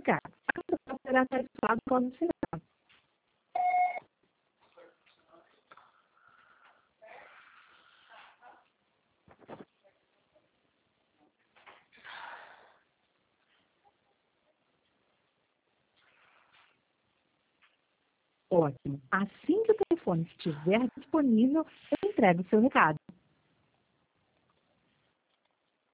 recado. A pessoa será satisfeita quando chegar. Ótimo. Assim que o telefone estiver disponível, eu entrego o seu recado.